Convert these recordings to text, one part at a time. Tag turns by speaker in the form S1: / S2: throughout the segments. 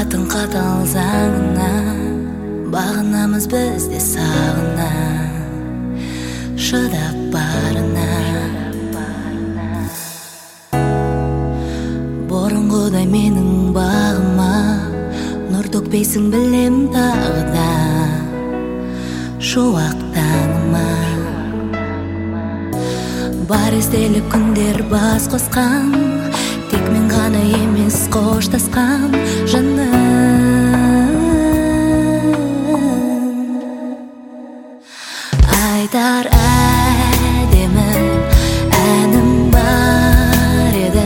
S1: Уақыттың қатал заңына бағынамыз біз де сағына, шыдап барына. Бұрынғыдай менің бағыма нұр төкпейсің білем тағы да, шуақ таңыма. Бар естелік күндер бас қосқан, тек мен ғана емес қоштасқан жаным. Айтар әдемі әнім бар еді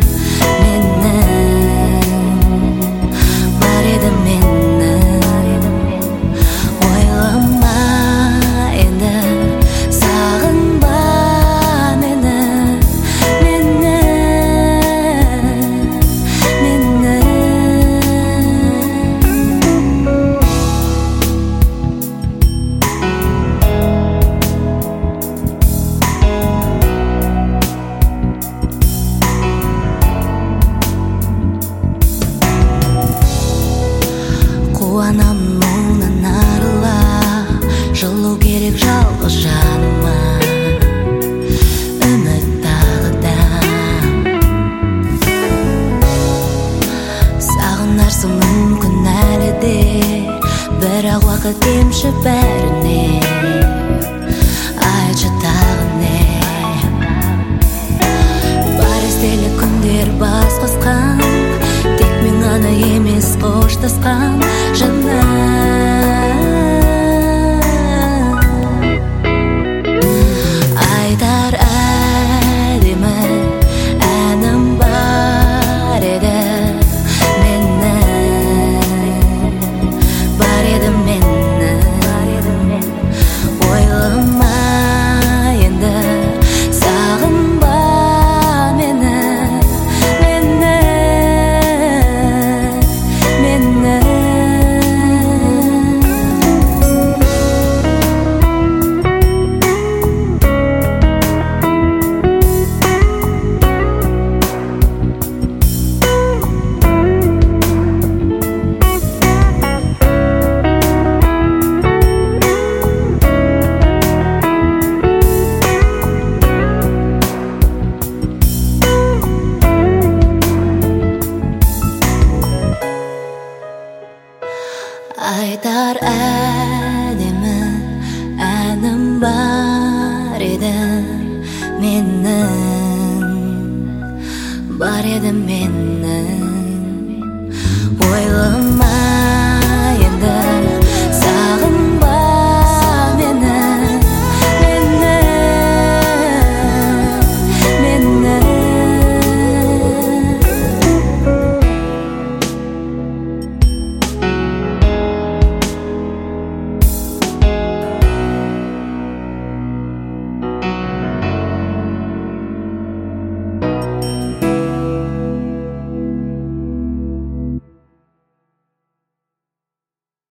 S1: менің, бар еді менің. Ойлама енді, сағынба мені, қуанамын мұңнан арыла, жылу керек жалғыз жаныма, үміт тағы да. Сағынарсың мүмкін әлі де, бірақ уақыт емші бәріне. Айтшы тағы не? Бар естелік күндер бас қосқан, тек мен ғана емес қоштасқан жаным. Айтар әдемі әнім бар еді менің, бар еді менің. Ойлама енді, сағынба мені, айтар әдемі әнім бар еді менің, бар еді менің. Ойлама